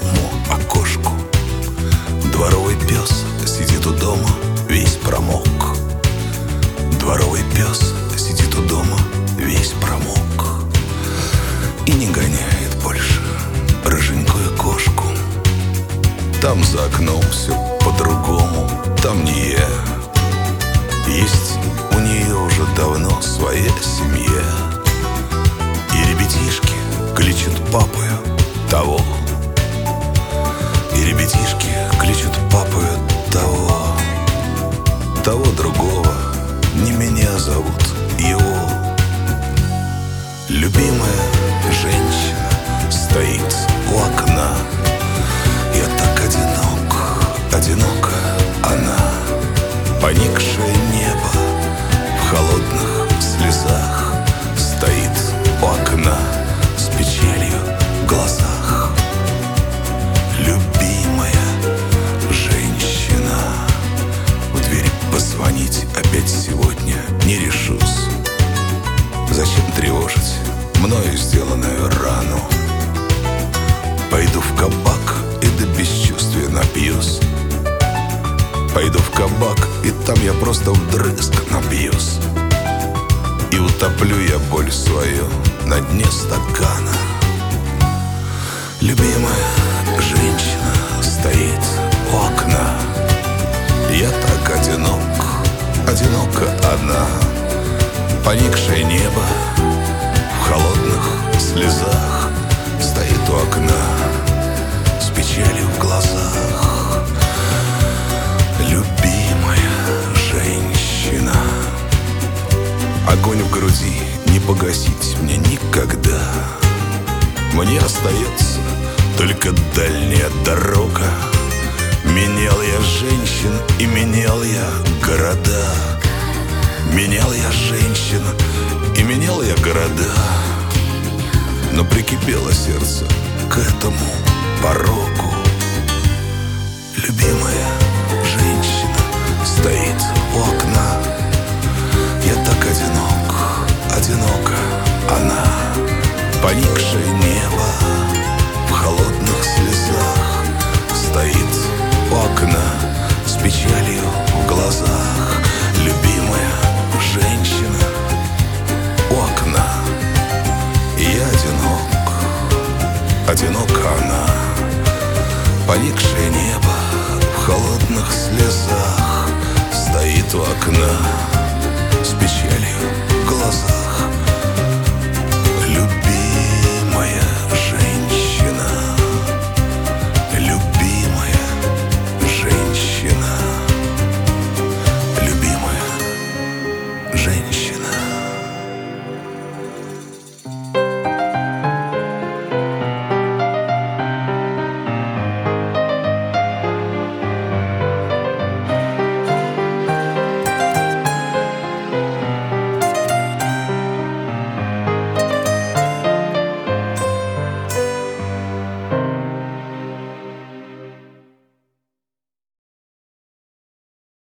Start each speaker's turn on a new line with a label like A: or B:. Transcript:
A: моему окошку. Дворовый пес сидит у дома, весь промок. Дворовый пес сидит у дома, весь промок. И не гоняет больше рыженькую кошку. Там за окном все по-другому, там не я. Есть у нее уже давно своя семья. И ребятишки кличут папою того. И ребятишки кличут папою того. Того другого, не меня зовут, его. Любимая женщина стоит у окна. Я так одинок, одинока она. Поникшее небо в холодных слезах стоит у окна с печалью в глазах. Любимая женщина, в дверь позвонить опять сегодня не решусь. Зачем тревожить мною сделанную рану? Пойду в кабак и до бесчувствия напьюсь. Пойду в кабак, и там я просто вдрызг напьюсь. И утоплю я боль свою на дне стакана. Любимая женщина стоит у окна. Я так одинок, одинока одна. Поникшее небо в холодных слезах стоит у окна с печалью в глазах. Любимая женщина. Огонь в груди не погасить мне никогда. Мне остается только дальняя дорога. Менял я женщин и менял я города. Менял я женщин и менял я города. Но прикипело сердце к этому порогу.